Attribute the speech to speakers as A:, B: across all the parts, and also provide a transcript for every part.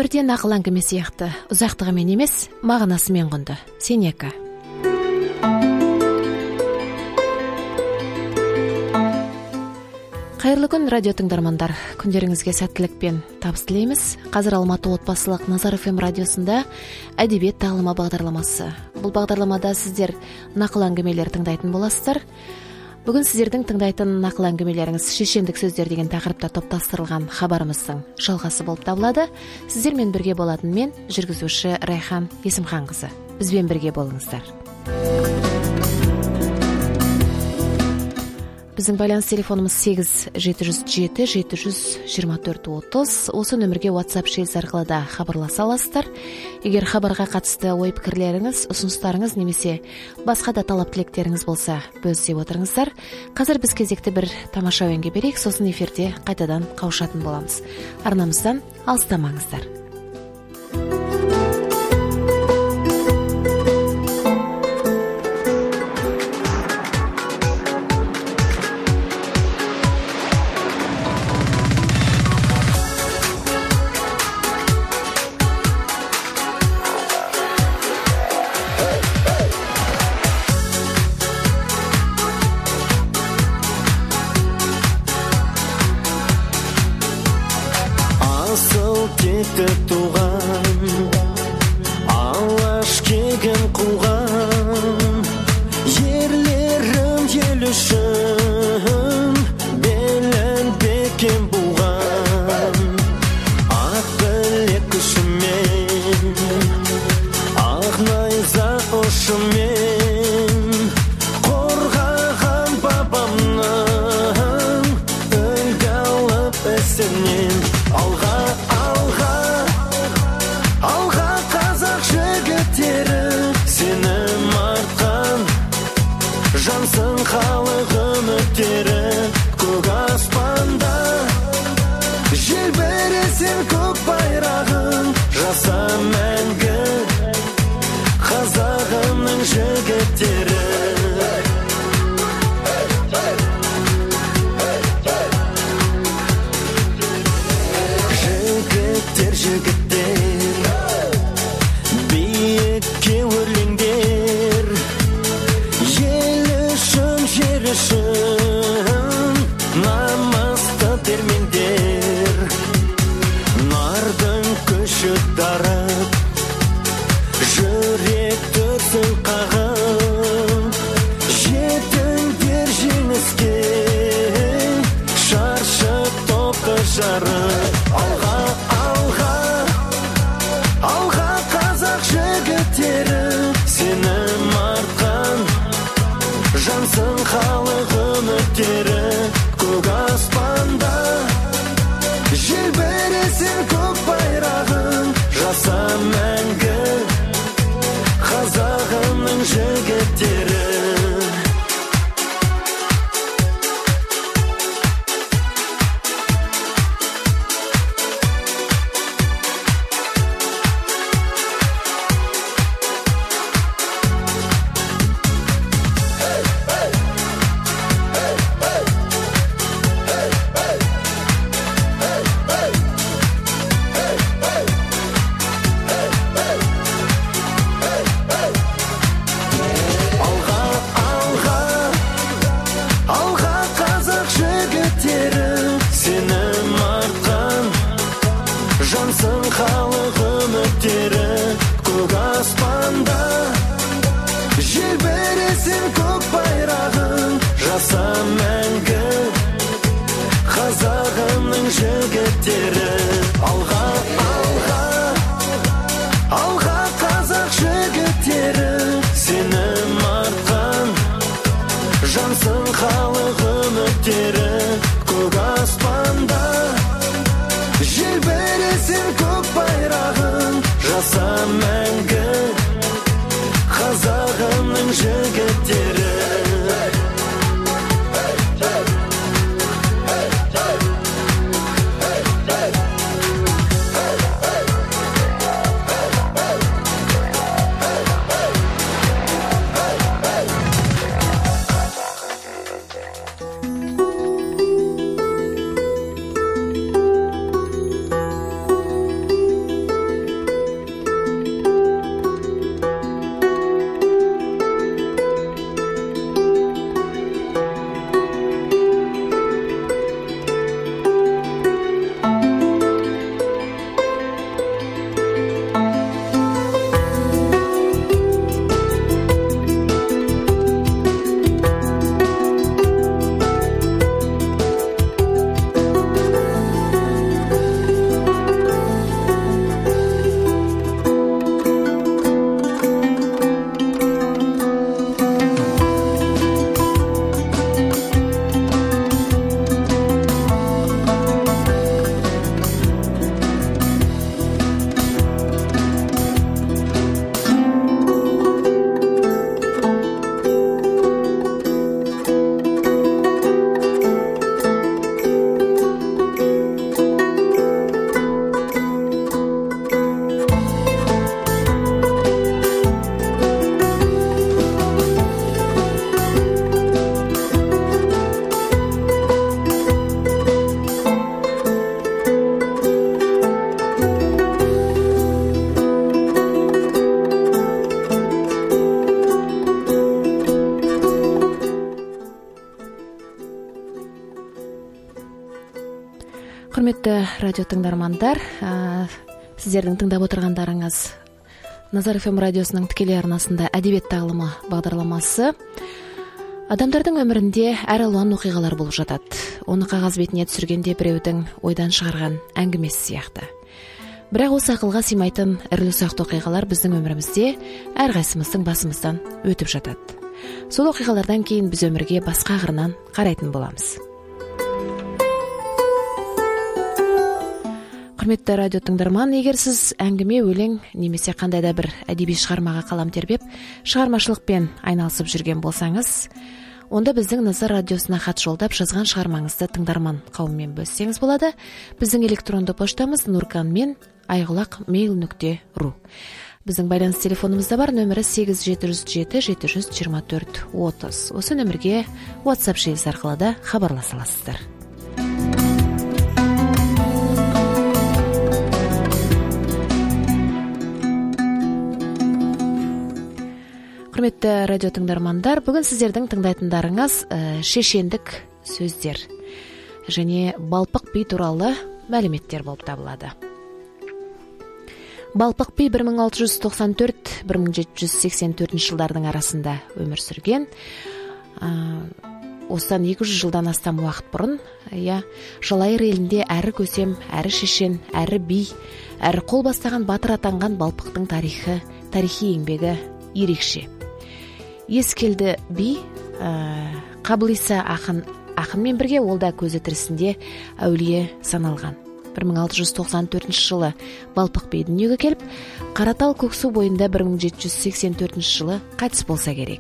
A: Өмірден ақыл әңгіме сияқты ұзақтығымен емес, мағынасымен құнды. Сенека. Қайырлы күн, радио тыңдармандар. Күндеріңізге сәттілік пен табыс тілейміз. Қазір Алматы отбасылық Назар FM радиосында әдебиет тағылымы бағдарламасы. Бұл бағдарламада сіздер нақыл әңгімелер тыңдайтын боласыздар. Бүгін сіздердің тыңдайтын нақыл әңгімелеріңіз шешендік сөздер деген тақырыпта топтастырылған хабарымыздың жалғасы болып табылады. Сіздермен бірге болатын мен, жүргізуші Райхан Есімханқызы. Бізбен бірге болыңыздар. Біздің байланыс телефонымыз 8-707-724-30. Осы нөмірге WhatsApp желісі арқылы да хабарласа аласыздар. Егер хабарға қатысты ой-пікірлеріңіз, ұсыныстарыңыз немесе басқа да талап тілектеріңіз болса, бөлісе отырыңыздар. Қазір біз кезекті бір тамаша әуенге берейік, сосын эфирде қайтадан қауышатын боламыз. Арнамыздан алыстамаңыздар. Құрметті радио тыңдармандар, сіздердің тыңдап отырғандарыңыз Назар ФМ радиосының тікелей арнасында әдебиет тағылымы бағдарламасы. Адамдардың өмірінде әр алуан оқиғалар болып жатады. Оны қағаз бетіне түсіргенде біреудің ойдан шығарған әңгімесі сияқты. Бірақ осы ақылға сыймайтын ірілі-ұсақты оқиғалар біздің өмірімізде әрқайсымыздың басымыздан өтіп жатады. Сол оқиғалардан кейін біз өмірге басқа қырынан қарайтын боламыз. Құрметті радио тыңдарман, егер сіз әңгіме, өлең немесе қандай да бір әдеби шығармаға қалам тербеп, шығармашылықпен айналысып жүрген болсаңыз, онда біздің Назар радиосына хат жолдап жазған шығармаңызды тыңдарман қауыммен бөліссеңіз болады. Біздің электронды поштамыз nurkan@mail.ru. Біздің байланыс телефонымызда бар, нөмірі 8707-724-30. Осы нөмірге WhatsApp желісі арқылы да хабарласа аласыздар. Құрметті радио тыңдармандар, бүгін сіздердің тыңдайтындарыңыз шешендік сөздер және балпық би туралы мәліметтер болып табылады. Балпық би 1694-1784 жылдардың арасында өмір сүрген. Осыдан 200 жылдан астам уақыт бұрын, Жалайыр елінде әрі көсем, әрі шешен, әрі би, әрі қол бастаған батыр атанған балпықтың тарихи еңбегі ерекше. Ескелді би Қабылиса ақынмен бірге, ол да көзі тірісінде әулие саналған. 1694 жылы балпық би дүниеге келіп, Қаратал Көксу бойында 1784 жылы қайтыс болса керек.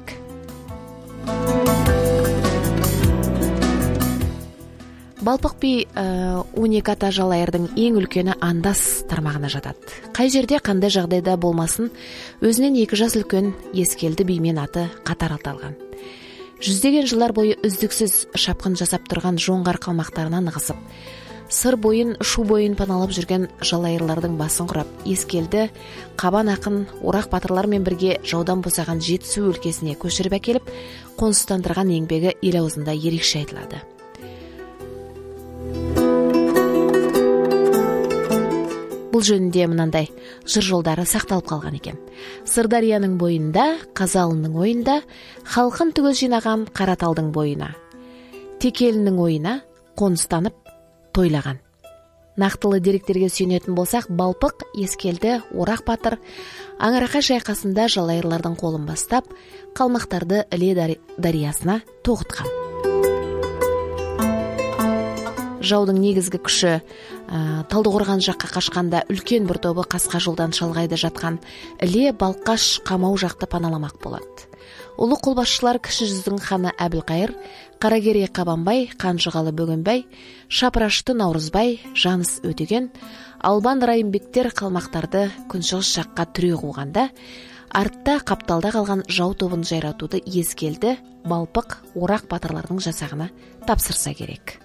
A: Балпық би 12 ата Жалайырдың ең үлкені Андас тармағына жатады. Қай жерде қандай жағдайда болмасын, өзінен 2 жас үлкен Ескелді бимен аты қатар аталған. Жүздеген жылдар бойы үздіксіз шапқын жасап тұрған жоңғар қалмақтарынан ығысып, сыр бойын, шу бойын паналап жүрген Жалайырлардың басын құрап, Ескелді Қабан ақын орақ батырлармен бірге жаудан босаған Жетісу өлкесіне көшіріп әкеліп, қоныстандырған еңбегі ел аузында ерекше айтылады. Бұл жөнінде мынандай жыр жолдары сақталып қалған екен. Сырдарияның бойында, Қазалының ойында, халқын түгел жинаған Қараталдың бойына, Текелінің ойына қоныстанып тойлаған. Нақтылы деректерге сүйенетін болсақ, Балпық, Ескелді, Орақ батыр Аңырақа шайқасында Жалайырлардың қолын бастап, қалмақтарды Іле дариясына тоғытқан. Жаудың негізгі күші Талдықорған жаққа қашқанда үлкен бір тобы қасқа жолдан шалғайда жатқан Іле, Балқаш, Қамау жақты паналамақ болады. Ұлы қолбасшылар кіші жүздің ханы Әбілқайыр, Қарагере Қабанбай, Қанжығалы Бөгенбай, Шапырашты Наурызбай, Жаныс Өтеген, Албан Райымбектер қалмақтарды күншығыс жаққа түре қуғанда, артта Қапталда қалған жау тобын жайратуды Ескелді, Балпық, Орақ батырлардың жасағына тапсырса керек.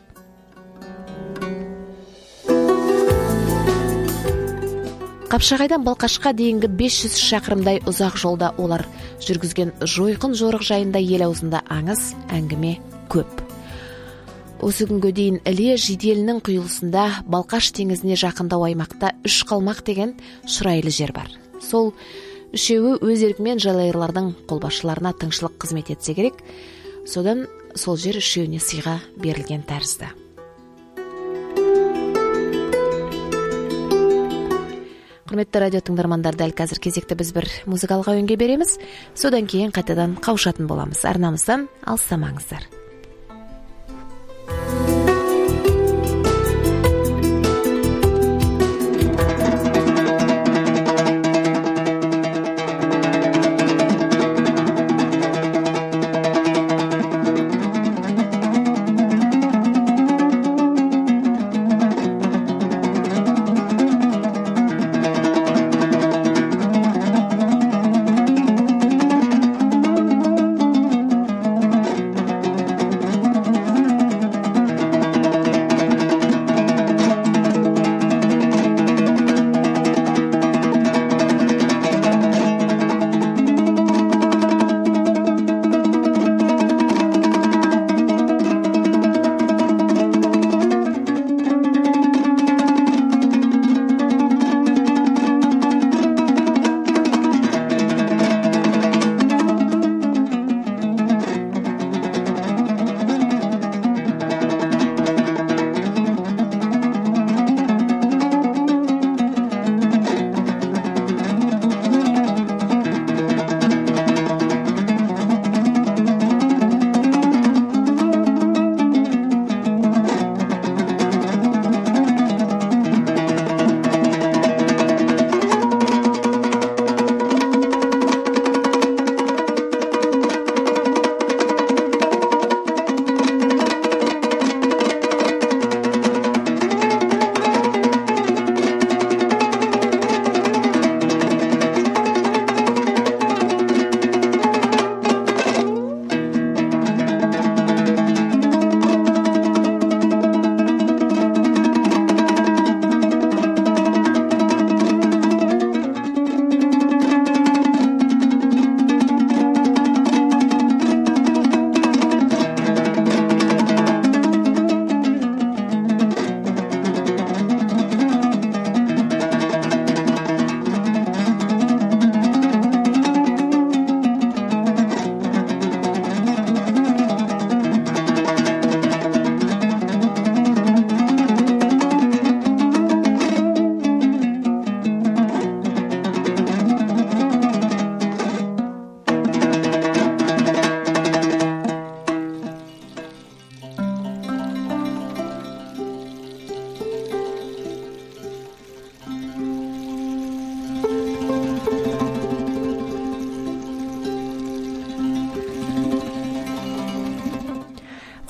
A: Қапшағайдан Балқашқа дейінгі 500 шақырымдай ұзақ жолда олар жүргізген жойқын жорық жайында ел аузында аңыз, әңгіме көп. Осы күнге дейін Іле жиделінің құйылысында Балқаш теңізіне жақындау аймақта 3 қалмақ деген шұрайлы жер бар. Сол үшеуі өз еркімен Жалайырлардың қолбасшыларына тыңшылық қызмет етсе керек, содан сол жер үшеуіне сыйға берілген тәрізді. Құрметті радио тыңдармандар, дәл қазір кезекті біз бір музыкалық әуенге береміз. Содан кейін қайтадан қауышатын боламыз. Арнамыздан алыстамаңыздар.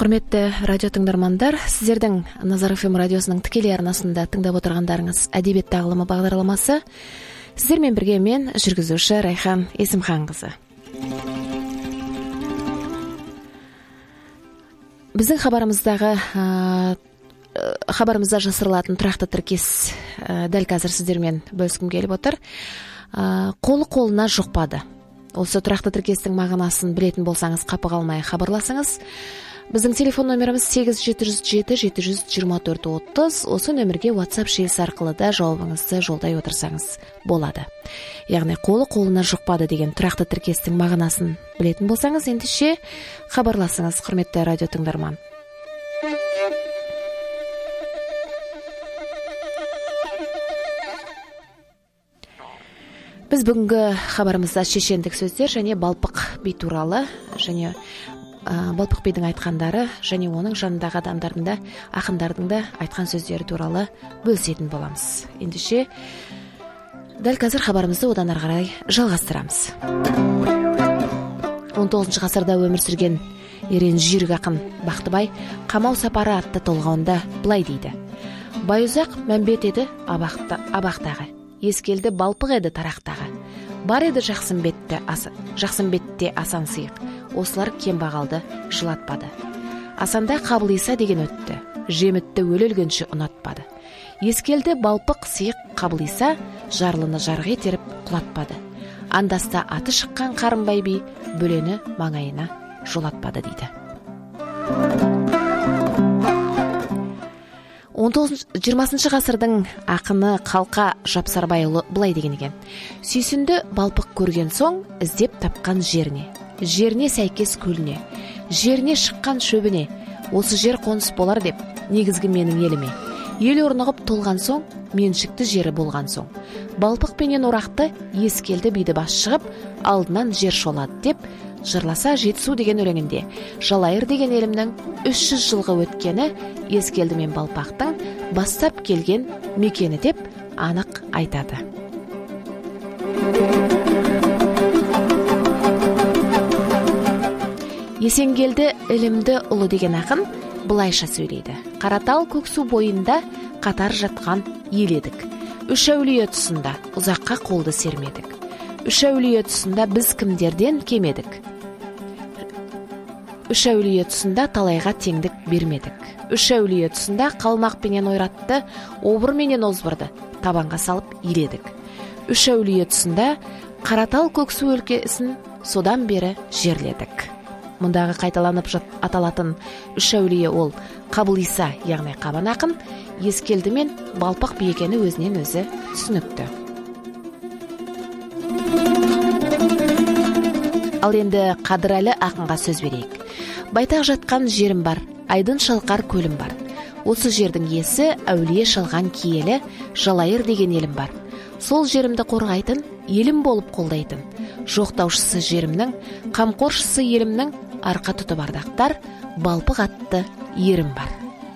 A: Құрметті радио тыңдармандар, сіздердің Назар ФМ радиосының тікелей арнасында тыңдап отырғандарыңыз әдебиет тағылымы бағдарламасы. Сіздермен бірге мен, жүргізуші Райхан Есімханқызы. Біздің хабарымызда жасырылатын тұрақты тіркес дәл қазір сіздермен бөліскім келіп отыр. Қолы қолына жұқпады. Осы тұрақты тіркестің мағынасын білетін болсаңыз, қапы қалмай хабарласыңыз. Біздің телефон номеріміз 8707-724-30. Осы нөмірге WhatsApp желісі арқылы да жауабыңызды жолдай отырсаңыз болады. Яғни қолы қолына жұқпады деген тұрақты тіркестің мағынасын білетін болсаңыз, ендеше хабарласыңыз, құрметті радио тыңдарман. Біз бүгінгі хабарымызда шешендік сөздер және балпық би туралы, және балпық бидің айтқандары және оның жанындағы адамдардың да, ақындардың да айтқан сөздері туралы бөлісетін боламыз. Ендеше дәл қазір хабарымызды одан ары қарай жалғастырамыз. 19 ғасырда өмір сүрген ерен жүйрік ақын Бақтыбай Қамау сапары атты толғауында былай дейді: байұзақ мәмбет еді абақтағы, ескелді балпық еді тарақтағы. Бар еді жақсын бетте асан сыйық, осылар кембағалды жылатпады. Асанда Қабылиса деген өтті, жемітті өлі-өлгенше ұнатпады. Ескелді балпық сыйық Қабылиса, жарлыны жарға етеріп құлатпады. Андаста аты шыққан Қарынбай би, бөлені маңайына жолатпады дейді. 20 ғасырдың ақыны Қалқа Жапсарбайұлы былай деген екен: сүйсінді балпық көрген соң, іздеп тапқан жеріне сәйкес көліне, жеріне шыққан шөбіне, осы жер қоныс болар деп, негізгі менің еліме. Ел орнығып толған соң, меншікті жері болған соң, балпық пенен орақты ескелді биді бас шығып, алдынан жер шолады деп, жырласа Жетісу деген өлеңінде Жалайыр деген елімнің 300 жылғы өткені ескелді мен балпақтың бастап келген мекені деп анық айтады. Есенгелді ілімді ұлы деген ақын былайша сөйлейді: Қаратал көксу бойында қатар жатқан ел едік. Үш әулие тұсында ұзаққа қолды сермедік. Үш әулие тұсында біз кімдерден кемедік. Үш әулие тұсында талайға теңдік бермедік. Үш әулие тұсында қалмақ пенен ойратты, обыр менен озбырды табанға салып иледік. Үш әулие тұсында Қаратал көксу өлкесін содан бері жерледік. Мұндағы қайталанып аталатын үш әулие ол Қабылиса, яғни Қабан ақын, ескелді мен балпық би екені өзінен өзі түсінікті. Ал енді Қадырәлі ақынға сөз берейік. Байтақ жатқан жерім бар, айдын шалқар көлім бар. Осы жердің иесі әулие шалған киелі Жалайыр деген елім бар. Сол жерімді қорғайтын, елім болып қолдайтын. Жоқтаушысы жерімнің, қамқоршысы елімнің, арқа тұты бардақтар, балпық атты ерім бар.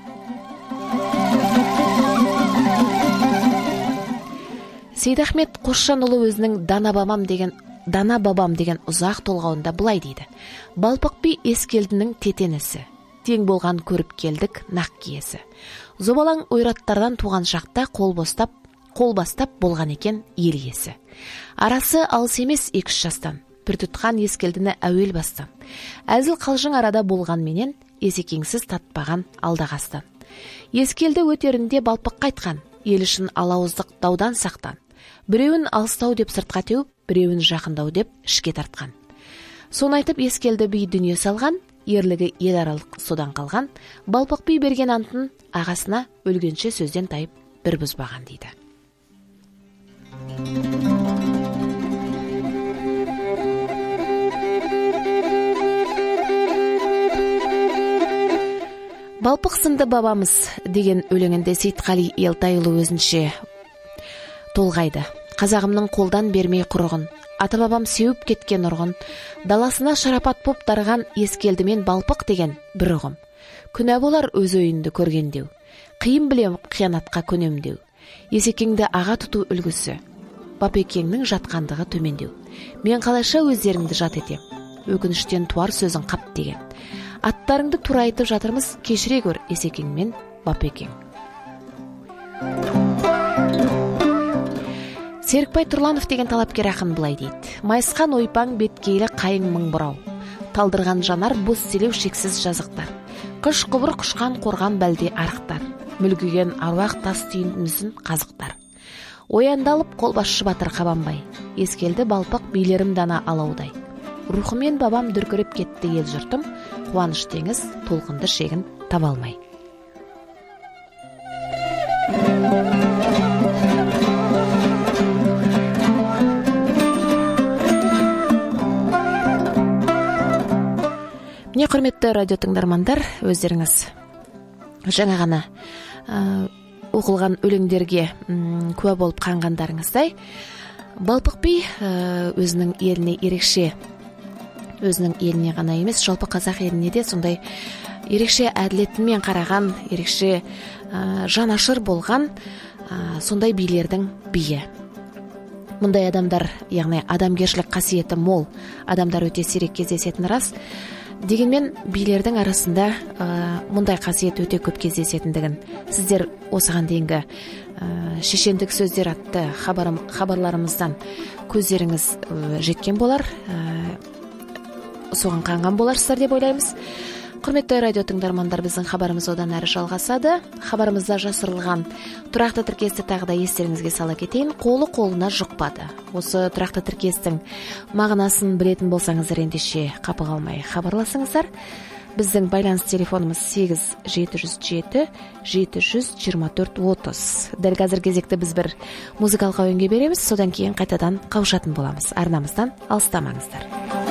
A: Сейдахмет Қосжанұлы өзінің Дана бабам деген ұзақ толғауында былай дейді: балпық би ескелдінің тетенісі, тең болған көріп келдік нақ киесі. Зобалаң ойраттардан туған шақта қол бастап болған екен ел иесі. Арасы алыс емес 2-3 жастан, пір тұтқан ескелдіні әуел бастан. Әзіл қалжың арада болған менен, есекеңсіз татпаған алдағастан. Ескелді өтерінде балпық қайтқан, ел үшін алауыздық даудан сақтан. Біреуін алыстау деп сыртқа теуіп, біреуін жақындау деп ішке тартқан. Соны айтып ескелді би дүние салған, ерлігі ел аралық содан қалған. Балпық би берген антын ағасына өлгенше сөзден тайып бір бұзбаған дейді. Балпық сынды бабамыз деген өлеңінде Сейтқали Елтайұлы өзінше толғайды: қазағымның қолдан бермей құрығын, ата бабам сеуіп кеткен ұрғын, даласына шарапат боп дарған ескелдімен балпық деген бір ұғым. Күнә болар өз ойынды көргендеу, қиын білем қиянатқа көнемдеу. Есекеңді аға тұту үлгісі, бапекеңнің жатқандығы төмендеу. Мен қалайша өздеріңді жат етем, өкініштен туар сөзін қап деген. Аттарыңды тура айтып жатырмыз, кешіре көр Есекең мен Бапекең. Серікбай Тұрланов деген талапкер ақын былай дейді: майысқан ойпаң беткейлі қайың мың бұрау, талдырған жанар бос селеу шексіз жазықтар, қыш құбыр құшқан қорған бәлде арықтар, мүлгіген аруақ тас түйіндімізін қазықтар. Ояндалып қолбасшы батыр Қабанбай, ескелді балпық билерім дана алаудай. Рухымен бабам дүркіріп кетті ел жұртым, қуаныш теңіз толқынды шегін таба алмай. Міне, құрметті радио тыңдармандар, өздеріңіз жаңа ғана оқылған өлеңдерге куә болып қанғандарыңыздай, Балпық би өзінің еліне ерекше, өзінің еліне ғана емес, жалпы қазақ еліне де сондай ерекше әділетімен қараған, ерекше жанашыр болған сондай билердің биі. Мұндай адамдар, яғни адамгершілік қасиеті мол адамдар өте сирек кездесетіні рас. Дегенмен билердің арасында мұндай қасиет өте көп кездесетіндігін сіздер осыған дейінгі шешендік сөздер атты хабарларымыздан көздеріңіз жеткен болар, соған қанған боларсыздар деп ойлаймыз. Құрметті радио тыңдармандар, біздің хабарымыз одан әрі жалғасады. Хабарымызда жасырылған тұрақты тіркесті тағы да естеріңізге сала кетейін. Қолы қолына жұқпады. Осы тұрақты тіркестің мағынасын білетін болсаңыздар, ендеше қапы қалмай хабарласыңыздар. Біздің байланыс телефонымыз 8 707 724 30. Дәл қазір кезекті біз бір музыкалық әуенге береміз, содан кейін қайтадан қауышатын боламыз. Арнамыздан алыстамаңыздар.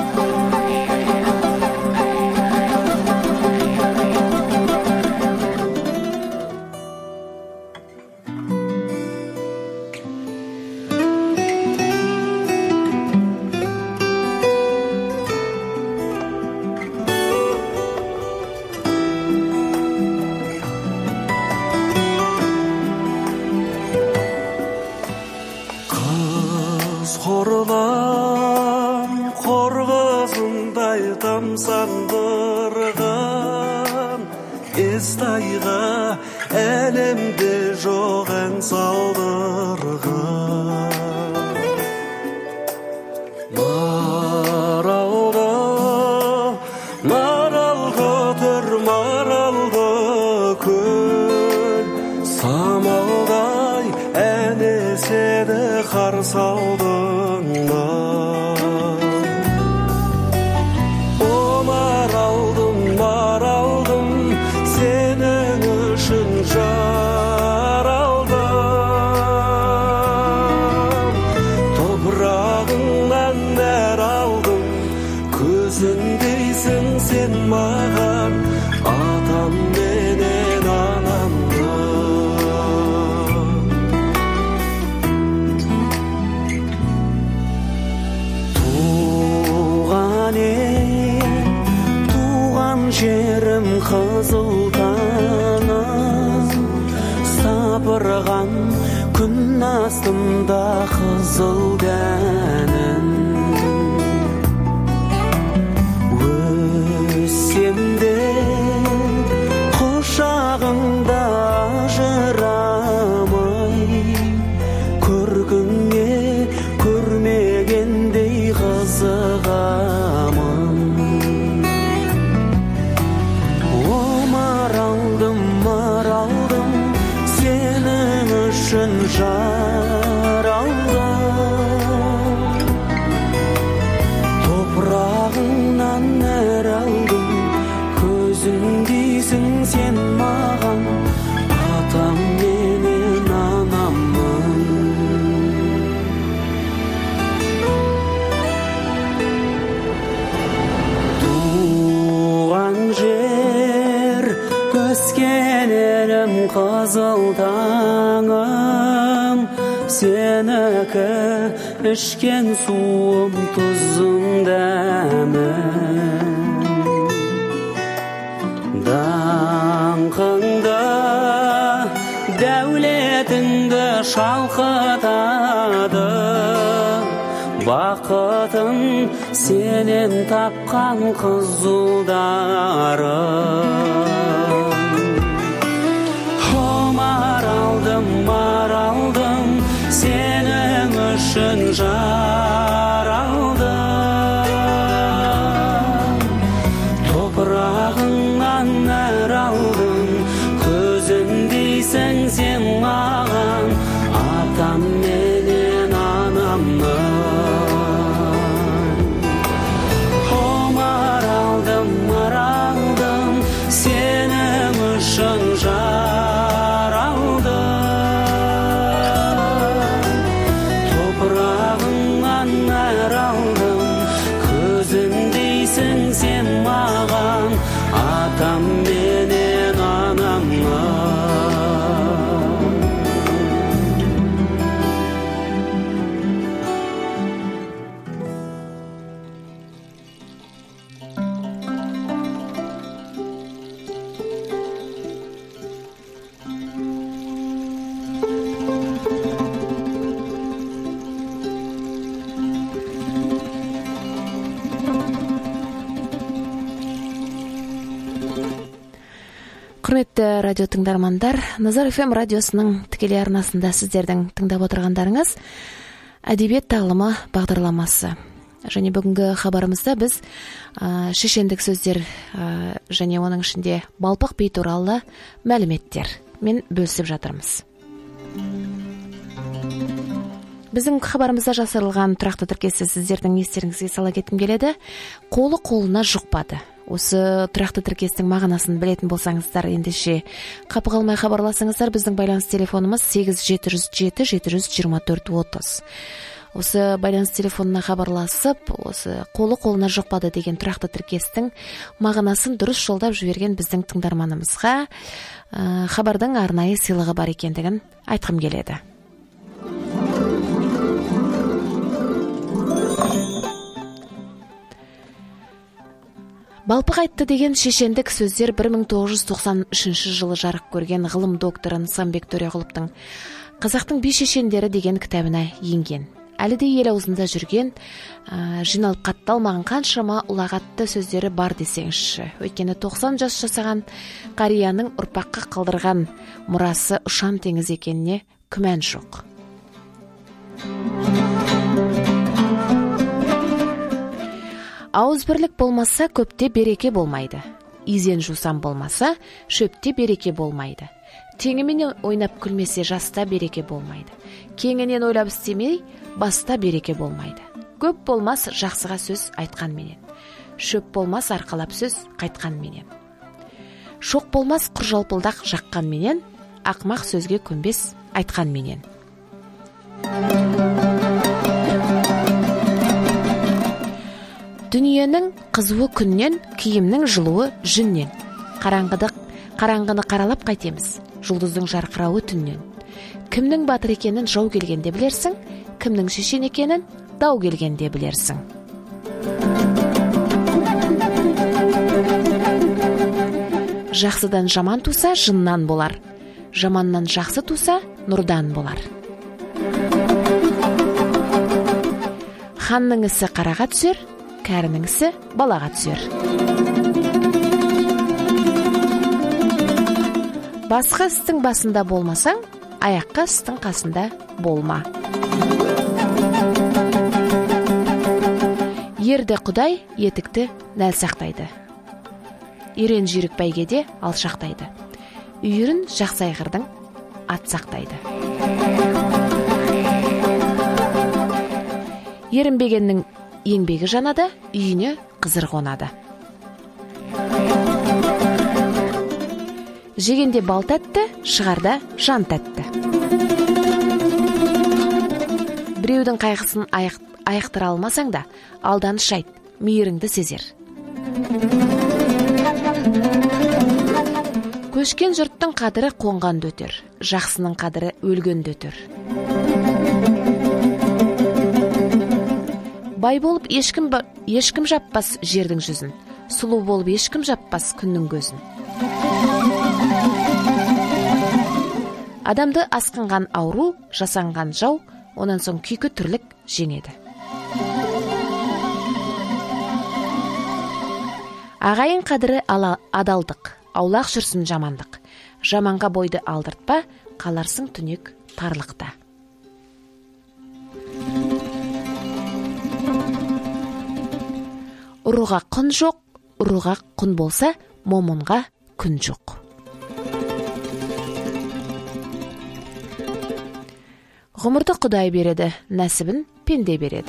B: Сандырған естайға әлемде жоқ ән салдырған маралды түр маралды көл самалдай ән еседі қар салдыңда. Маған атам менен анамды туған ел, туған жерім қызыл таңым, сапырған күн астында қызыл дәнім. Құшағыңда ажырамай, көргіңе көрмегендей қызығамын. О маралдым, маралдым, сенің үшін жаралдым. Топырағыңнан нәр алдым, көзіңдейсің сен маған, атам менен анаммын. Туған жер, өскен елім қызыл таңым, сенікі ішкен суым тұзың дәмім. Даңқыңды, дәулетіңді шалқытады, бақытын сенен тапқан қызударым. Маралдым, сенің үшін жаралдым. Топырағыңнан нәр алдым, көзіндейсің сен маған, атам менен анамның. Маралдым, сенің үшін сен маған, атам менен анамның.
A: Құрметті радио тыңдармандар, Назар FM радиосының тікелей арнасында сіздердің тыңдап отырғандарыңыз әдебиет тағылымы бағдарламасы. Және бүгінгі хабарымызда біз шешендік сөздер және оның ішінде балпық би туралы мәліметтер мен бөлісіп жатырмыз. Біздің хабарымызда жасырылған тұрақты тіркесті сіздердің естеріңізге сала кеткім келеді. Қолы қолына жұқпады. Осы тұрақты тіркестің мағынасын білетін болсаңыздар, ендеше қапы қалмай хабарласыңыздар. Біздің байланыс телефонымыз 8707-724-30. Осы байланыс телефонына хабарласып, осы қолы қолына жұқпады деген тұрақты тіркестің мағынасын дұрыс жолдап жіберген біздің тыңдарманымызға хабардың арнайы сыйлығы бар екендігін айтқым келеді. Балпық айтты деген шешендік сөздер 1993 жылы жарық көрген ғылым докторы Нысанбек Төреқұловтың «Қазақтың би шешендері» деген кітабына енген. Әлі де ел аузында жүрген, жиналып қатталмаған қаншама ұлағатты сөздері бар десеңізші. Өйткені 90 жас жасаған қарияның ұрпаққа қалдырған мұрасы ұшан теңіз екеніне күмән жоқ. Ауызбірлік болмаса көпте береке болмайды. Изен жусан болмаса шөпте береке болмайды. Теңімен ойнап күлмесе жаста береке болмайды. Кеңінен ойлап істемей баста береке болмайды. Көп болмас жақсыға сөз айтқанменен. Шөп болмас арқалап сөз қайтқанменен. Шоқ болмас құржалпылдақ жаққанменен. Ақмақ сөзге көнбес айтқанменен. Дүниенің қызуы күннен, киімнің жылуы жүннен. Қараңғыны қаралап қайтеміз, жұлдыздың жарқырауы түннен. Кімнің батыр екенін жау келгенде білерсің, кімнің шешен екенін дау келгенде білерсің. Жақсыдан жаман туса, жыннан болар. Жаманнан жақсы туса, нұрдан болар. Ханның ісі қараға түсер, кәрінің ісі балаға түсер. Басқа істің басында болмасаң, аяққа істің қасында болма. Ерді Құдай етікті нәл сақтайды. Ерен жүйрік бәйгеде алшақтайды. Үйірін жақсы айғырдың ат сақтайды. Ерінбегеннің еңбегі жанады, үйіне қызыр қонады. Жегенде бал тәтті, шығарда жан тәтті. Біреудің қайғысын аяқтыра алмасаң да, алданыш айт, мейіріңді сезер. Көшкен жұрттың қадірі қонғанды өтер, жақсының қадірі өлгенді өтер. Бай болып ешкім жаппас жердің жүзін, сұлу болып ешкім жаппас күннің көзін. Адамды асқынған ауру, жасанған жау, онан соң күйкі түрлік жеңеді. Ағайын қадірі адалдық, аулақ жүрсін жамандық. Жаманға бойды алдыртпа, қаларсың түнек тарлықта. Ұрыға құн жоқ, ұрыға құн болса, момынға күн жоқ. Ғұмырды Құдай береді, нәсібін пенде береді.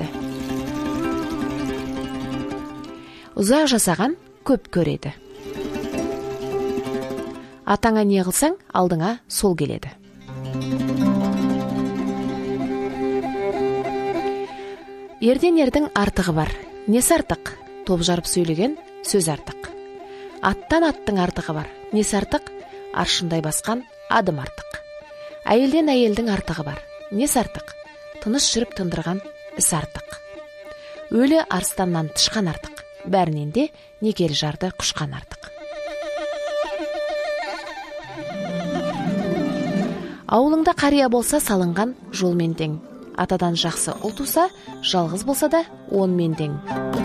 A: Ұзақ жасаған көп көреді. Атаңа не қылсаң, алдыңа сол келеді. Ерден ердің артығы бар, несі артық? Топ жарып сөйлеген сөз артық. Аттан аттың артығы бар, несі артық? Аршындай басқан адым артық. Әйелден әйелдің артығы бар, несі артық? Тыныш жүріп тындырған іс артық. Өлі арыстаннан тышқан артық, бәрінен де некелі жарды құшқан артық. Ауылыңда қария болса салынған жолмен тең. Атадан жақсы ұл туса, жалғыз болса да онмен тең.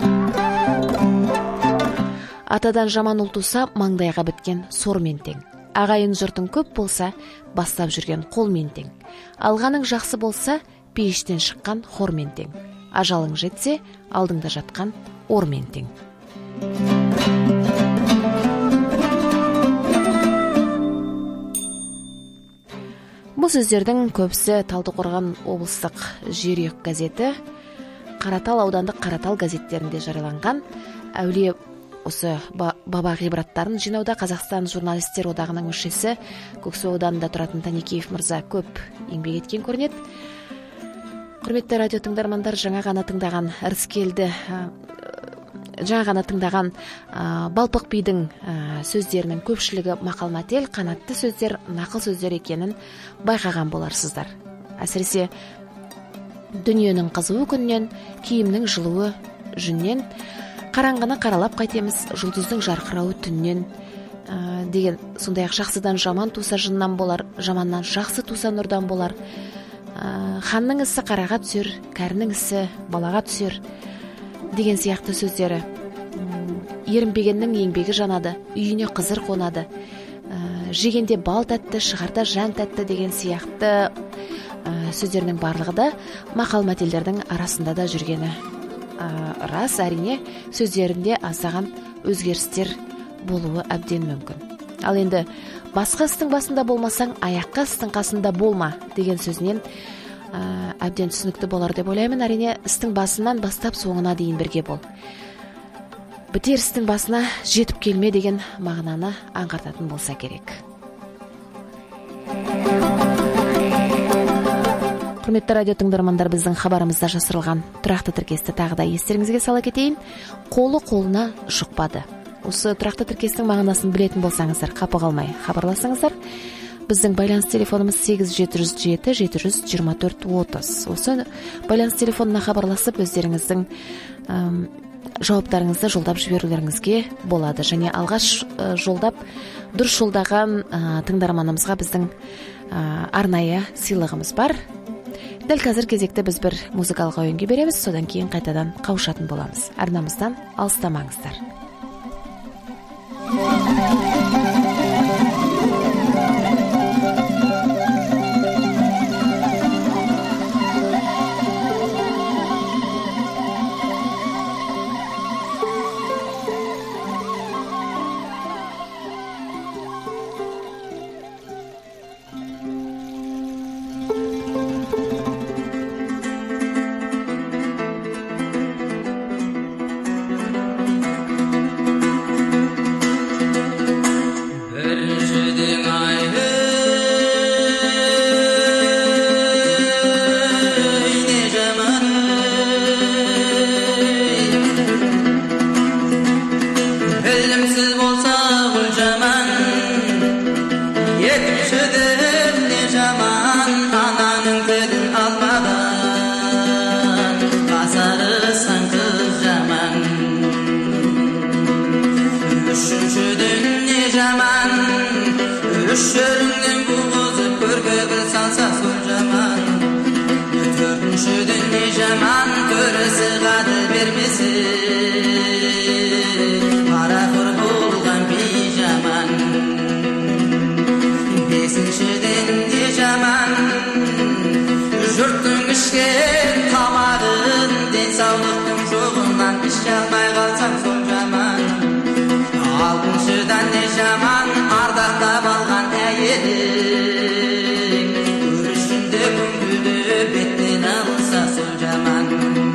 A: Атадан жаман ұл туса, маңдайға біткен сормен тең. Ағайын жұртың көп болса, бастап жүрген қолмен тең. Алғаның жақсы болса, пейіштен шыққан хормен тең. Ажалың жетсе, алдыңда жатқан ормен тең. Бұл сөздердің көбісі Талдықорған облыстық Жерұйық газеті, Қаратал аудандық Қаратал газеттерінде жарияланған. Әулие осы баба ғибраттарын жинауда Қазақстан журналистер одағының мүшесі, Көксу ауданында тұратын Таникеев мырза көп еңбек еткен көрінеді. Құрметті радио тыңдармандар, жаңа ғана тыңдаған Балпық бидің сөздерінің көпшілігі мақал-мәтел, қанатты сөздер, нақыл сөздер екенін байқаған боларсыздар. Әсіресе дүниенің қызуы күннен, киімнің жылуы жүннен, қараңғыны қаралап қайтеміз, жұлдыздың жарқырауы түннен деген, сондай ақ жақсыдан жаман туса жыннан болар, жаманнан жақсы туса нұрдан болар. Ханның ісі қараға түсер, кәрінің ісі балаға түсер деген сияқты сөздері. Ерінбегеннің еңбегі жанады, үйіне қызыр қонады. Жегенде бал тәтті, шығарда жан тәтті деген сияқты сөздерінің барлығы да мақал-мәтелдердің арасында да жүргені рас. Әрине сөздерінде аздаған өзгерістер болуы әбден мүмкін. Ал енді басқа істің басында болмасаң, аяққа істің қасында болма деген сөзінен әбден түсінікті болар деп ойлаймын. Әрине істің басынан бастап соңына дейін бірге бол. Бітер істің басына жетіп келме деген мағынаны аңғартатын болса керек. Құрметті радио тыңдармандар, біздің хабарымызда жасырылған тұрақты тіркесті тағы да естеріңізге сала кетейін. Қолы қолына жұқпады. Осы тұрақты тіркестің мағынасын білетін болсаңыздар, қапы қалмай хабарласаңыздар. Біздің байланыс телефонымыз 8707-724-30. Осы байланыс телефонына хабарласып, өздеріңіздің жауаптарыңызды жолдап жіберулеріңізге болады. Және алғаш жолдап, дұрыс жолдаған тыңдарманымызға біздің арнайы сыйлығымыз бар. Дәл қазір кезекті біз бір музыкалық ойынға береміз, содан кейін қайтадан қауышатын боламыз. Арнамыздан алыстамаңыздар.
C: Жаман көрісі қады бермесі, ара құр іше алмай қалсаң сол жаман. Алтыншыдан не жаман ардақтап алған әйелің, көрішінде күңгілі беттен алса сол жаман.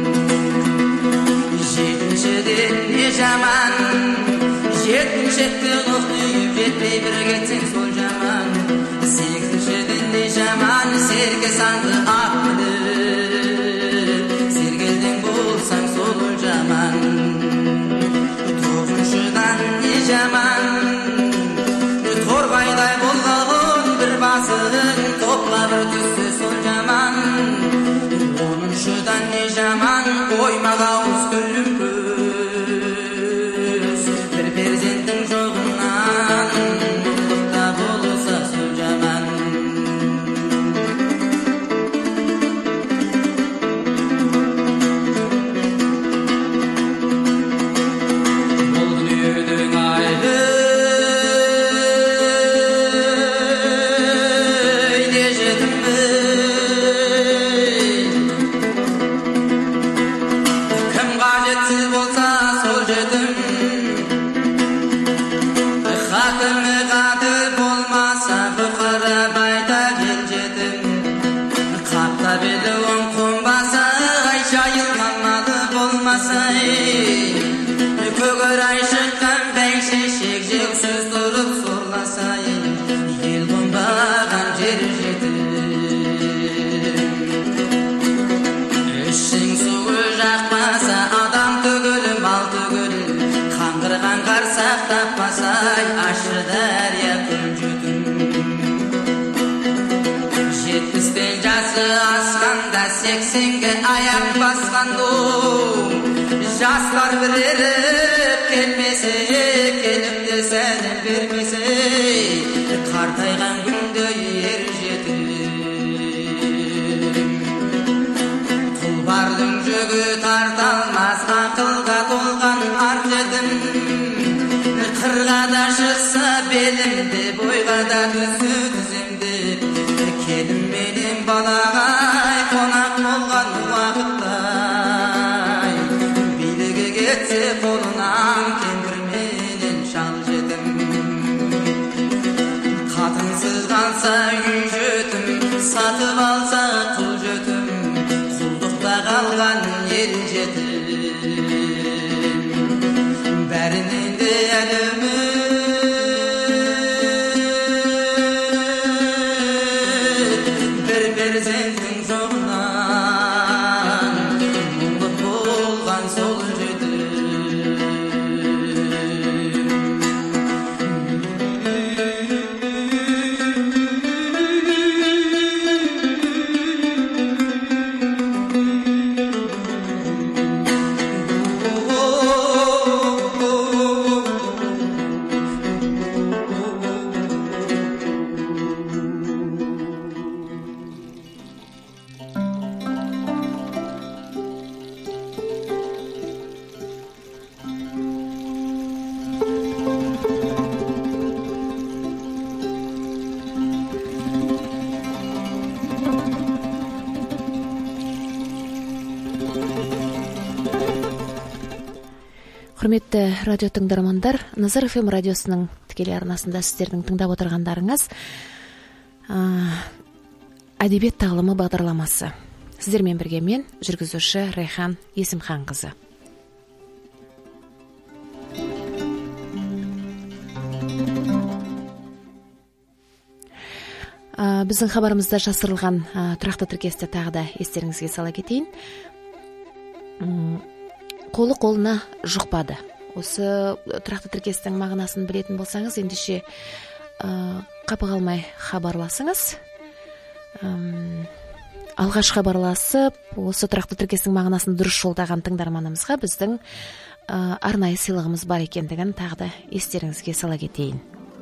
C: Жетіншіден не жаман, жетіншекті ұқтүйіп жетпей бір кетсең сол жаман. Сегізіншіден не жаман, серке санды ақ біліп сергелден болсаң сол жаман. Тоғызыншыдан не жаман, торғайдай болғағын бір басың топқа бір түсті сол жаман. Оныншыдан не жаман, оймаға ауыз күлім көз, бір перзенттің жоғынан мұңлықта болса сол жаман. Бұл дүниедің айлы де жетімбіз, кім қажетсіз болса сол жетім. Хатымы қадір болмаса бұқара байта кел жетім. Қапта белі оң қонбаса, ай жайылған малы болмаса, көгір ай шыққан бәйшешек жексіз тұрып сорласа, ел қонбаған жер жетім. Ішің суы жақпаса, адам түгілі мал түгілі, қаңғырған қарсақ таппаса, ашы дәрия күн жүтін. 70-тен жасы асқанда 80-ге аяқ басқан жастар бір еріп келмесе, келіп те сәлем бермесе, қартайған күнде ер жетім. Тұлпардың жүгі тарталмас, ақылға толған ар жетім. Қырға да шықса белімде, бойға да түсі тіземде, келім менен балағай қонақ болған уақыттай, билігі кетсе қолынан кемпір менен шал жетім. Қатынсыз қалса үй жетім, сатып алса құл жетім, құлдықта қалған ел жетім. Бәрінен де әлімі бір перзенттің жоғынан мұңлық болған сол жетім.
A: Құрметті радио тыңдармандар, Назар ФМ радиосының тікелей арнасында сіздердің тыңдап отырғандарыңыз әдебиет тағылымы бағдарламасы. Сіздермен бірге мен, жүргізуші Райхан Есімханқызы. Біздің хабарымызда жасырылған тұрақты тіркесті тағы да естеріңізге сала кетейін. Қолы қолына жұқпады. Осы тұрақты тіркестің мағынасын білетін болсаңыз, ендеше қапы қалмай хабарласыңыз. Алғаш хабарласып, осы тұрақты тіркестің мағынасын дұрыс жолдаған тыңдарманымызға біздің арнайы сыйлығымыз бар екендігін тағы да естеріңізге сала кетейін.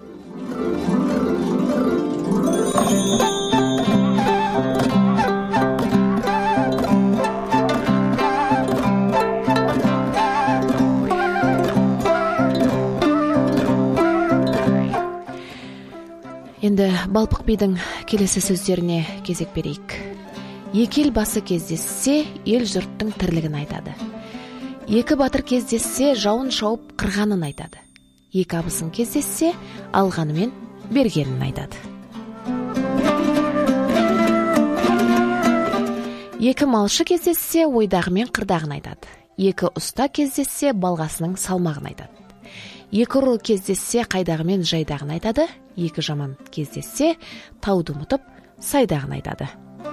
A: Енді Балпық бидің келесі сөздеріне кезек берейік. Екі ел басы кездессе, ел жұрттың тірлігін айтады. Екі батыр кездессе, жауын шауып қырғанын айтады. Екі абысын кездессе, алғанымен бергенін айтады. Екі малшы кездессе, ойдағымен қырдағын айтады. Екі ұста кездессе, балғасының салмағын айтады. Екі ұры кездессе, қайдағымен жайдағын айтады. Екі жаман кездессе, тауды ұмытып, сайдағын айтады.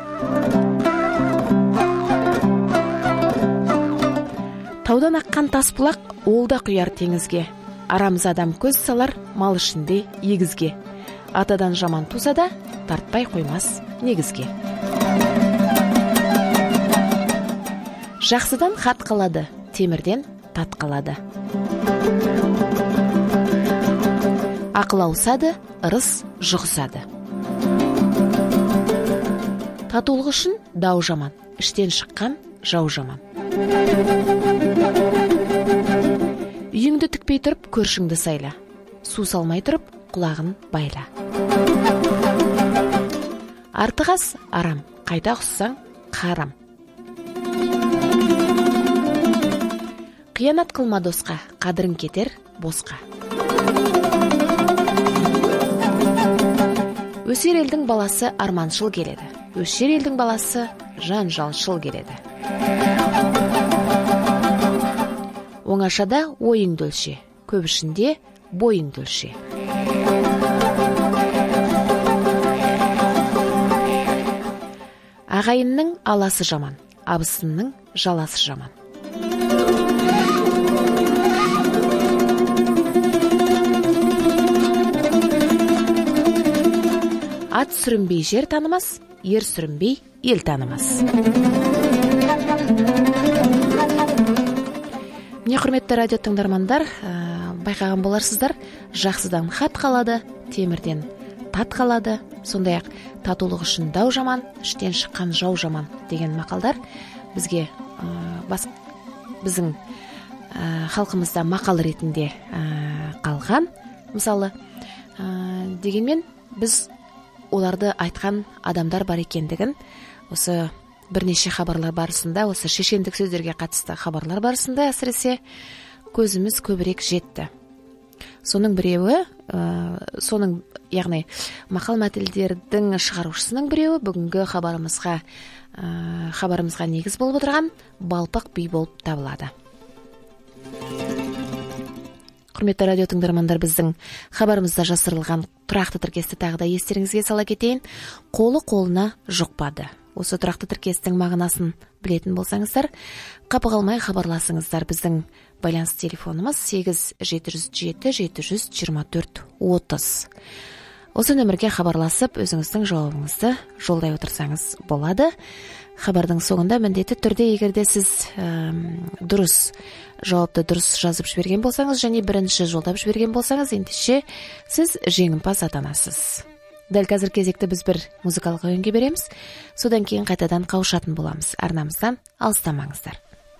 A: Таудан аққан тас бұлақ ол да құяр теңізге. Арамыз адам көз салар мал ішінде егізге. Атадан жаман туса да тартпай қоймас негізге. Жақсыдан хат қалады, темірден тат қалады. Ақыл аусады, ырыс жұғысады. Татулық үшін дау жаман, іштен шыққан жау жаман. Үйіңді тікпей тұрып, көршіңді сайла. Су салмай тұрып, құлағын байла. Артығас арам, қайта құссаң қарам. Қиянат қылма досқа, қадірін кетер босқа. Өсер елдің баласы арманшыл келеді. Өшер елдің баласы жанжалшыл келеді. Оңашада ойыңды өлше, көп ішінде бойыңды өлше. Ағайынның аласы жаман, абысынның жаласы жаман. Ат сүрінбей жер танымас, ер сүрінбей ел танымас. Міне, құрметті радио тыңдармандар, байқаған боларсыздар, жақсыдан хат қалады, темірден тат қалады, сондай-ақ татулық үшін дау жаман, іштен шыққан жау жаман деген мақалдар бізге біздің халқымызда мақал ретінде қалған. Мысалы, дегенмен біз оларды айтқан адамдар бар екендігін, осы бірнеше хабарлар барысында, осы шешендік сөздерге қатысты хабарлар барысында әсіресе көзіміз көбірек жетті. Соның біреуі, яғни мақал мәтелдердің шығарушысының біреуі бүгінгі хабарымызға негіз болып отырған Балпақ би болып табылады. Құрметті радио тыңдармандар, біздің хабарымызда жасырылған тұрақты тіркесті тағы да естеріңізге сала кетейін. Қолы қолына жұқпады. Осы тұрақты тіркестің мағынасын білетін болсаңыздар, қапы қалмай хабарласыңыздар. Біздің байланыс телефонымыз 8-707-724-30. Осы нөмірге хабарласып, өзіңіздің жауабыңызды жолдай отырсаңыз болады. Хабардың соңында міндетті түрде, егерде сіз жауапты дұрыс жазып жіберген болсаңыз, және бірінші жолдап жіберген болсаңыз, ендеше сіз жеңімпаз атанасыз. Дәл қазір кезекті біз бір музыкалық ойынға береміз. Содан кейін қайтадан қауышатын боламыз. Арнамыздан алыстамаңыздар.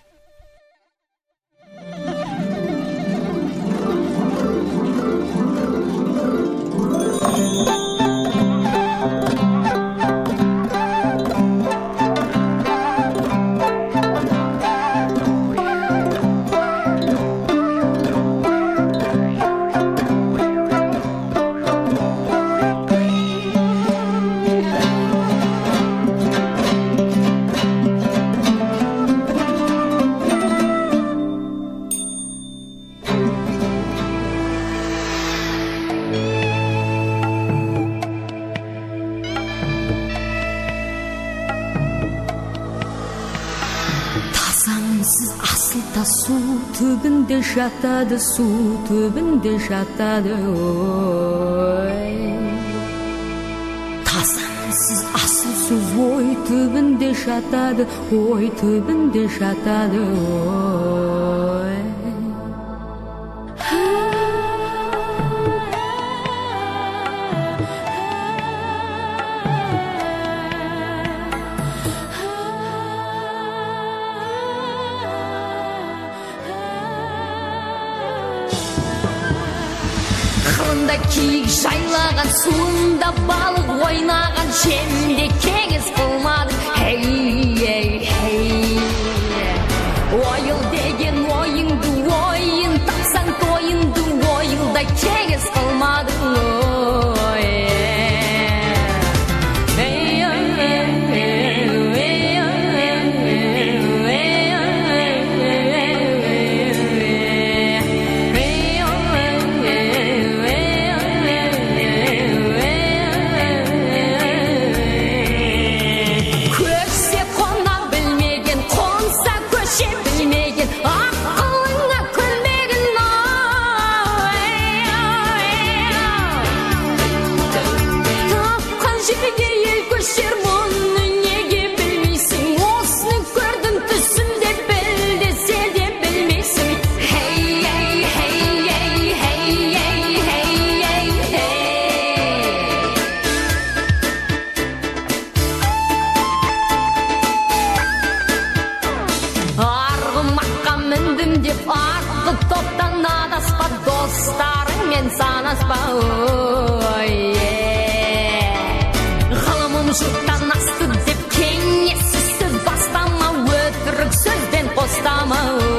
D: Су түбінде жатады, су түбінде жатады, ой. Тазансыз асыл сөз ой түбінде жатады, ой түбінде жатады, ой. Киік жайлаған, суында балық ойнаған, жемде кеңес қылмады, хей, хей, хей. Ойыл деген топтан адаспа, достарыңмен санаспа. Ғылымын жұрттан асты деп кеңессіз бастама, өтірік сөзбен қостама.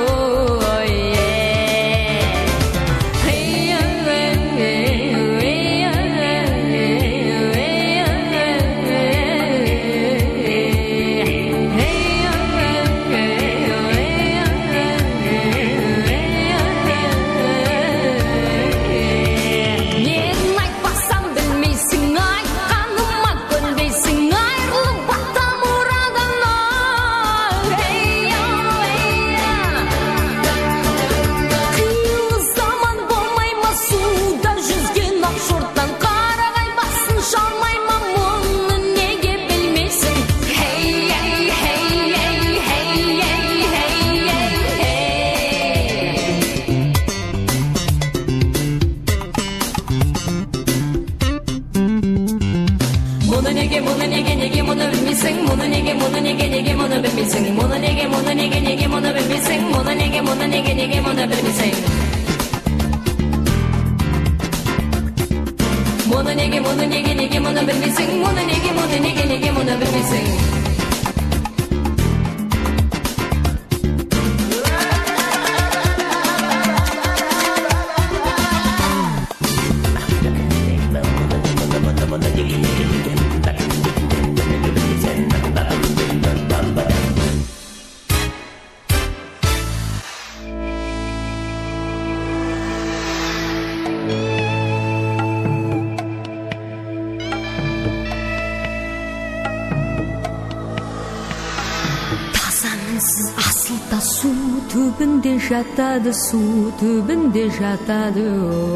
D: Түбінде жатады, су түбінде жатады.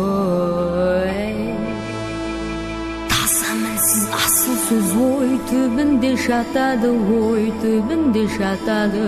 D: Таза мінсіз асыл сөз ой түбінде жатады, ой түбінде жатады.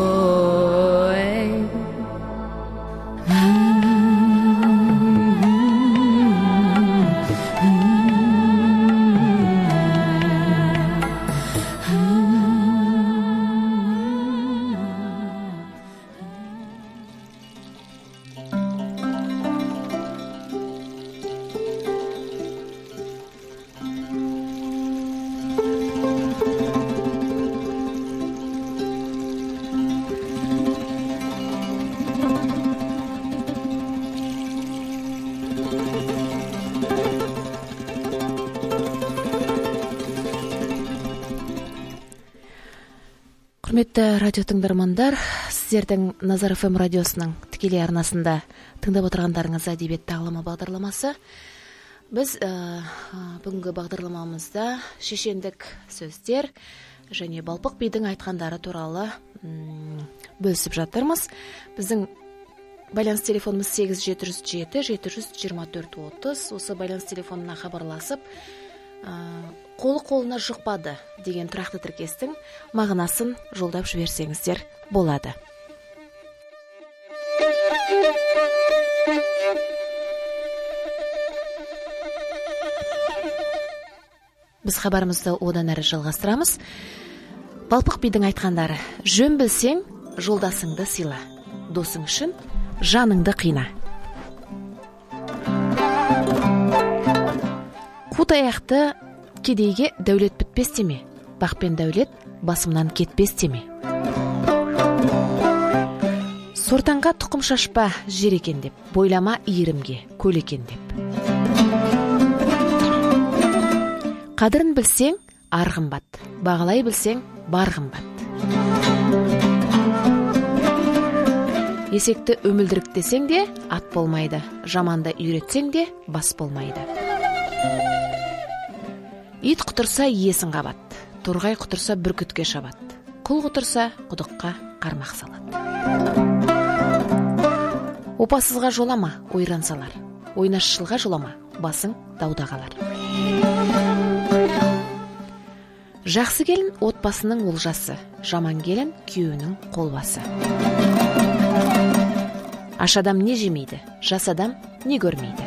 A: Құрметті радио тыңдармандар, сіздердің Назар ФМ радиосының тікелей арнасында тыңдап отырғандарыңыз әдебиет тағылымы бағдарламасы. Біз бүгінгі бағдарламамызда шешендік сөздер және Балпық бидің айтқандары туралы бөлісіп жатырмыз. Біздің байланыс телефонымыз 8707-724-30. Осы байланыс телефонына хабарласып, қолы қолына жұқпады деген тұрақты тіркестің мағынасын жолдап жіберсеңіздер болады. Біз хабарымызды одан әрі жалғастырамыз. Балпық бидің айтқандары: жөн білсең, жолдасыңды сыйла, досың үшін жаныңды қина. Қут аяқты кедейге дәулет бітпес деме, бақ пен дәулет басымнан кетпес деме. Сортаңға тұқым шашпа жер екен деп, бойлама иірімге көл екен деп. Қадірін білсең, ар қымбат, бағалай білсең, бар қымбат. Есекті өмілдірік десең де, ат болмайды, жаманды үйретсең де, бас болмайды. Ит құтырса иесін қабат, торғай құтырса бүркітке шабат, құл құтырса құдыққа қармақ салат. Опасызға жолама, ойран салар, ойнашшылға жолама, басың дауда қалар. Жақсы келін отбасының олжасы, жаман келін күйеуінің қолбасы. Аш адам не жемейді, жас адам не көрмейді.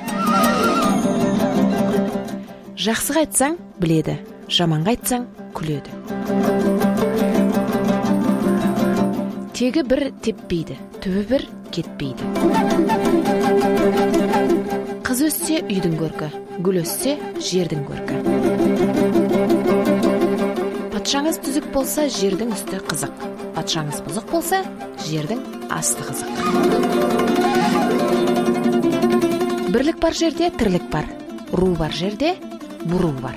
A: Жақсы қайтсаң біледі, жаман қайтсаң күледі. Тегі бір теппейді, түбі бір кетпейді. Қыз өссе үйдің көркі, гүл өссе жердің көркі. Патшаңыз түзік болса, жердің үсті қызық. Патшаңыз бұзық болса, жердің асты қызық. Бірлік бар жерде тірлік бар. Ру бар жерде буру бар.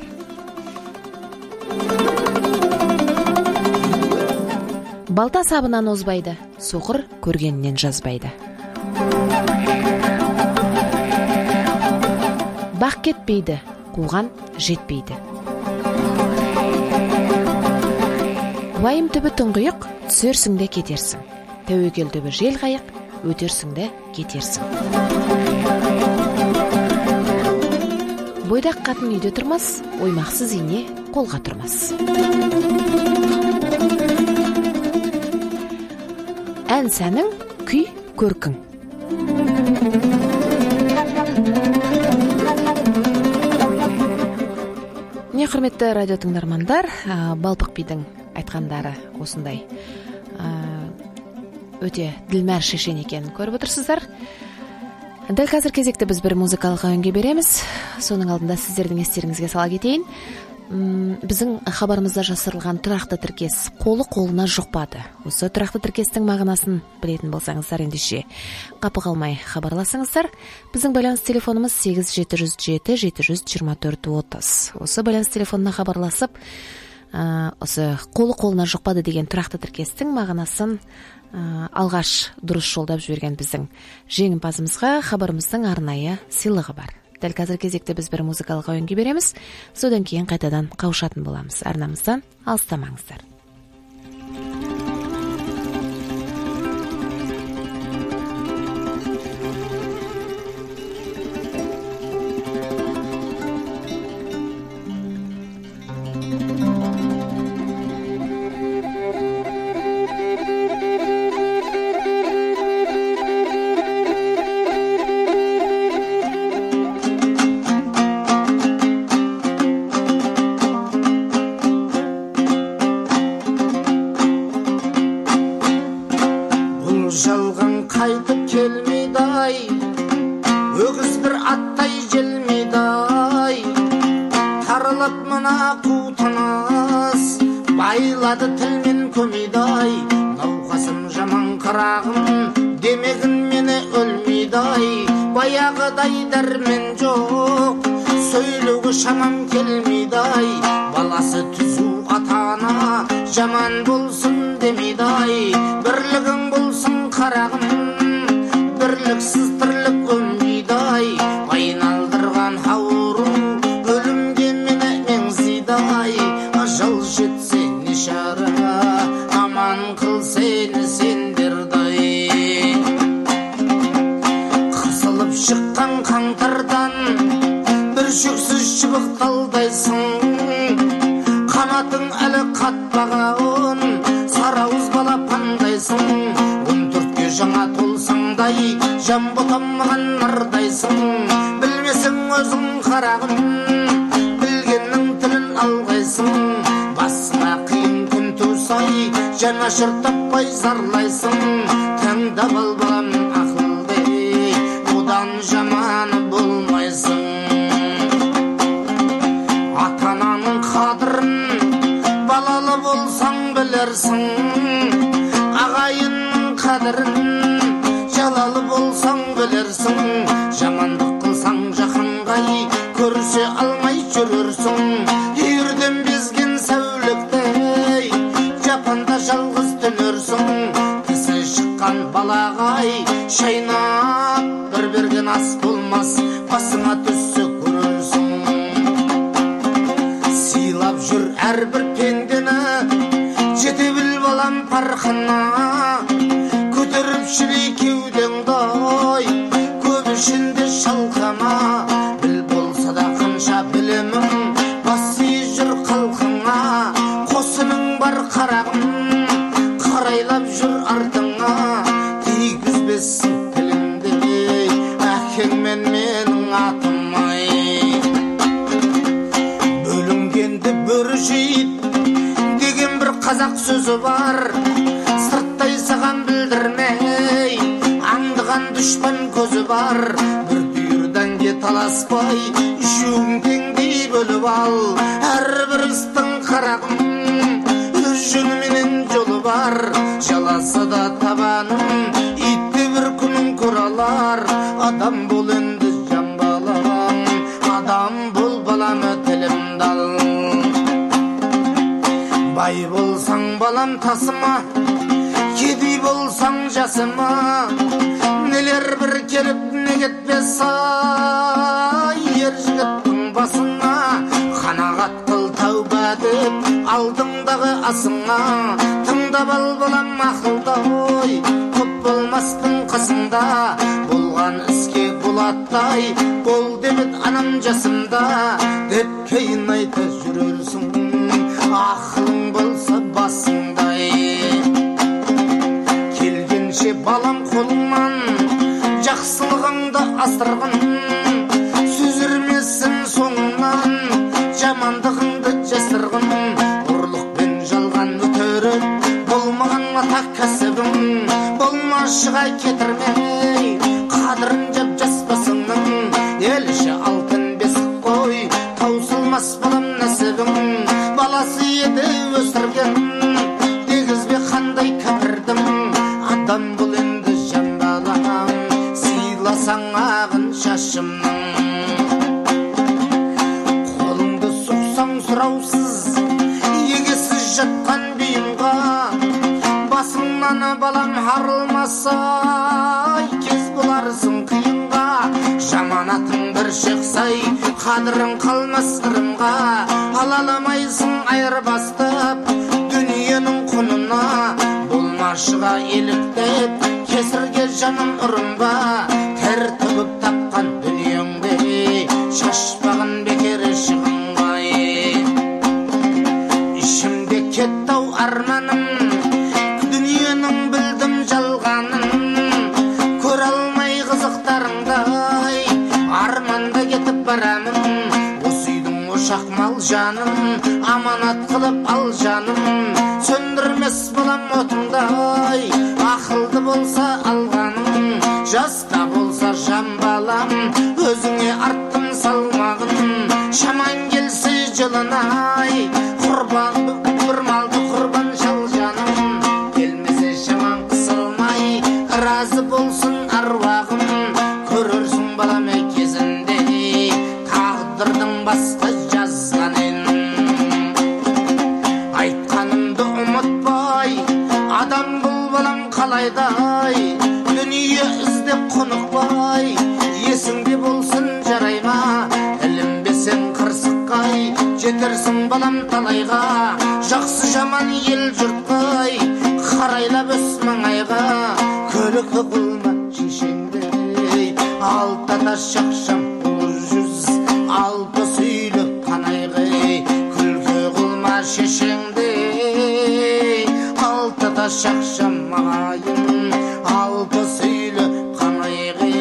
A: Балта сабынан озбайды, соқыр көргенінен жазбайды. Бақ кетпейді, қуған жетпейді. Уайым түбі тұңғиық, түсерсің де кетерсің. Тәуекел түбі жел қайық, өтерсің де кетерсің. Бойдақ қатын үйде тұрмас, оймақсыз ине қолға тұрмас. Ән сәнің, күй көркің. Не құрметті радио тыңдармандар, Балпық бидің айтқандары осындай өте ділмәр шешен екенін көріп отырсыздар. Дәл қазір кезекті біз бір музыкалық әуенге береміз. Соның алдында сіздердің естеріңізге сала кетейін. Біздің хабарымызда жасырылған тұрақты тіркес қолы қолына жұқпады. Осы тұрақты тіркестің мағынасын білетін болсаңыздар, ендеше қапы қалмай хабарласыңыздар. Біздің байланыс телефонымыз 8707-724-30. Осы байланыс телефонына хабарласып, осы қолы қолына жұқпады деген тұрақты тіркестің мағынасын алғаш дұрыс жолдап жіберген біздің жеңімпазымызға хабарымыздың арнайы сыйлығы бар. Дәл қазір кезекті біз бір музыкалық әуенге береміз. Содан кейін қайтадан қауышатын боламыз. Арнамыздан алыстамаңыздар.
E: Қазақ сөзі бар, сырттай саған білдірмей, дұшпан көзі бар, бір бүйірден ке таласпай үшеуін теңдей бөліп ал. Әрбір істің қарағым өз жөніменен жолы бар, жаласа да табаным итті бір күнін көралар. Адам бол енді жан балам, адам бол балам тілімді ал. Бай болсаң балам тасыма, кедей болсаң жасыма, нелер бір келіп не кетпес ай. Ер жігіттің басына қанағат қыл тәуба деп алдыңдағы асыңа. Тыңдап ал балам ақылда ой, көп болмастың қасыңда. Болған іске болаттай бол демет анам жасымда, деп кейін айта жүрерсің ақылың болса басыңдай. Келгенше балам қолыңнан жақсылығыңды асырғын, сүзірмесін соңынан жамандығыңды жасырғын. Ұрлық пен жалған өтеріп болмаған атақ кәсібің, болмашыға кетірмей қадырын жап жаспасыңның. Елші алтын бесік қой, таусылмас балам нәсібің. Баласы еді өсірген дегізбе қандай кәпірдім. Адам бұл енді жан балам, сыйласаң ағын шашымның. Қолыңды соқсаң сұраусыз егесіз жатқан бүйімға, басыңнан балам арылмаса кез боларсың қиынға. Жаманатың бір шықсай қадырың қалмас ырымға, алаламайсың айырбастап дүниенің құнына. Болмашыға еліктеп кесірге жаным ұрынба, тер төгіп тапқан дүниеңде шашпағын бекер шығынбай. Ішімде кеттау арманым, дүниенің білдім жалғанын, көре алмай қызықтарыңдай арманда кетіп барамын. Осы үйдің ошақ мал жаным, аманат қылып ал жаным. Сөндірмес балам отыңдай, ақылды болса алғаным. Жаста болса жан балам, өзіңе арттым салмағын. Шаман келсе жылынай, құрбан бір малды құрбан шал жаным. Келмесе шаман қысылмай, разы болсын аруағым. Көрерсің балам кезінде тағдырдың басқа жазғанын. Айтқанымды ұмытпай, адам бұл балам қалайдай. Дүние іздеп құнықпай, есіңде болсын жарайма. Ілінбесең қырсыққай, жетерсің балам талайға. Жақсы жаман ел жұртқай, қарайлап өс маңайға. Көлік қылма шешеңдей, алтата шақшам ұлы жүз, алпы сүйлі қанайғай. Күлкі қылма шешеңдей, алтата шақшам мағайын, алпы сүйлі қанайғай.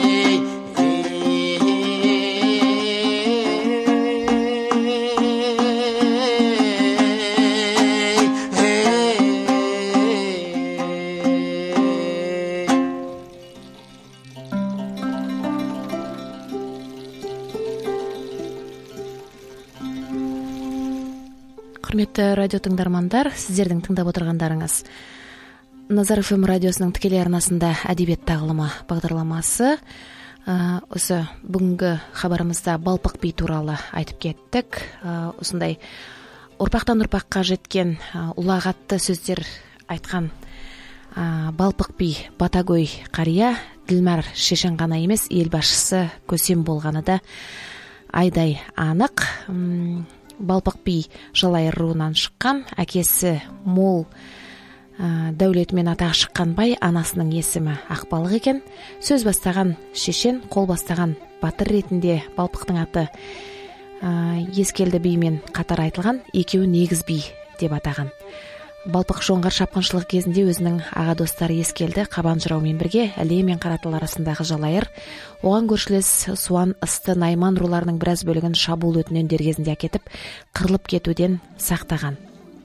A: Құрметті радио тыңдармандар, сіздердің тыңдап отырғандарыңыз Назар ФМ радиосының тікелей арнасында әдебиет тағылымы бағдарламасы. Осы бүгінгі хабарымызда балпық би туралы айтып кеттік. Осындай ұрпақтан ұрпаққа жеткен ұлағатты сөздер айтқан балпық би Батагөй қария Ділмәр Шешен ғана емес, ел басшысы Көсем болғаны да айдай анық. Балпық би Жалайыр руынан шыққан, әкесі мол дәулетімен атағы шыққан бай, анасының есімі Ақбалық екен. Сөз бастаған Шешен, қол бастаған батыр ретінде балпықтың аты ескелді бимен қатар айтылған, екеуі негіз би деп атаған. Балпық жоңғар шапқыншылығы кезінде өзінің аға достары ескелді Қабан жыраумен бірге Іле мен Қаратал арасындағы Жалайыр, оған көршілес Суан, Ысты, Найман руларының біраз бөлігін шабуыл өтінен дер кезінде әкетіп, қырылып кетуден сақтаған.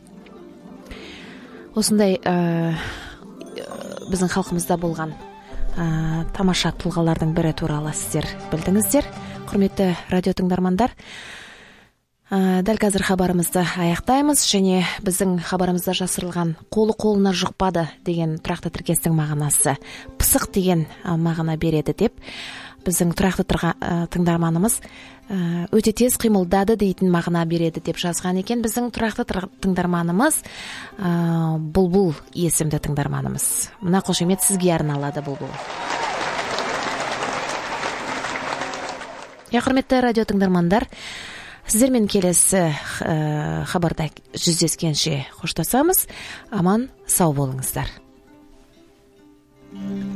A: Осындай біздің халқымызда болған тамаша тұлғалардың бірі туралы сіздер білдіңіздер. Құрметті радио тыңдармандар, дәл қазір хабарымызды аяқтаймыз, және біздің хабарымызда жасырылған қолы қолына жұқпады деген тұрақты тіркестің мағынасы пысық деген мағына береді деп біздің тұрақты тыңдарманымыз өте тез қимылдады дейтін мағына береді деп жазған екен. Біздің тұрақты тыңдарманымыз Бұлбұл есімді тыңдарманымыз. Мына қошемет сізге арналады, Бұлбұл. Құрметті радио тыңдармандар, сіздермен келесі хабарда жүздескенше қоштасамыз. Аман сау болыңыздар.